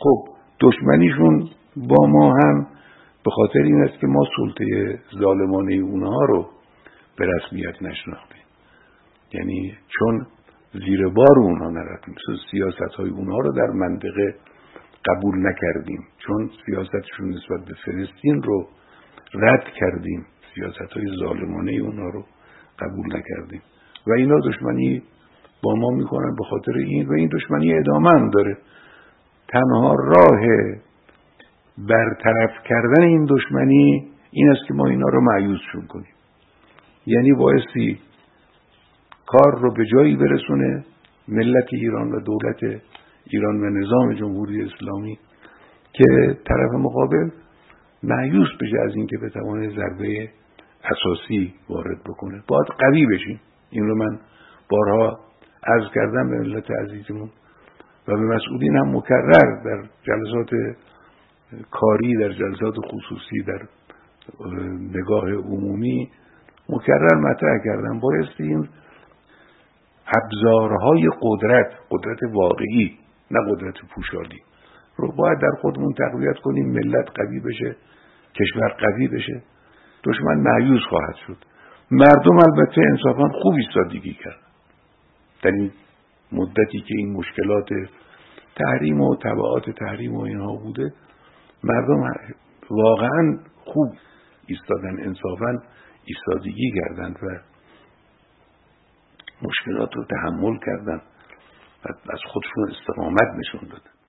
خب دشمنیشون با ما هم به خاطر این است که ما سلطه ظالمانه اونها رو به رسمیت نشناختیم. یعنی چون زیر بار اونها نرفتیم، سیاست‌های اونها رو در منطقه قبول نکردیم، چون سیاستشون نسبت به فلسطین رو رد کردیم، سیاست‌های ظالمانه اونها رو قبول نکردیم و اینا دشمنی با ما میکنن به خاطر این، و این دشمنی ادامه هم داره. تنها راه برطرف کردن این دشمنی این است که ما اینا رو مایوسشون کنیم. یعنی بایستی کار رو به جایی برسونه ملت ایران و دولت ایران و نظام جمهوری اسلامی که طرف مقابل مایوس بشه از این که بتونه ضربه اساسی وارد بکنه. باید قوی بشیم. این رو من بارها عرض کردم به ملت عزیزمون و به مسئولین هم مکرر در جلسات کاری، در جلسات خصوصی، در نگاه عمومی مکرر مطرح کردم. بایستی این ابزارهای قدرت واقعی، نه قدرت پوشالی رو باید در خودمون تقویت کنیم. ملت قوی بشه، کشور قوی بشه، دشمن مایوس خواهد شد. مردم البته انصافا خوب ایستادگی کرد در این مدتی که این مشکلات تحریم و تبعات تحریم و اینها بوده. مردم واقعا خوب ایستادن، انصافا ایستادگی کردند و مشکلات رو تحمل کردن و از خودشون استقامت نشون دادن.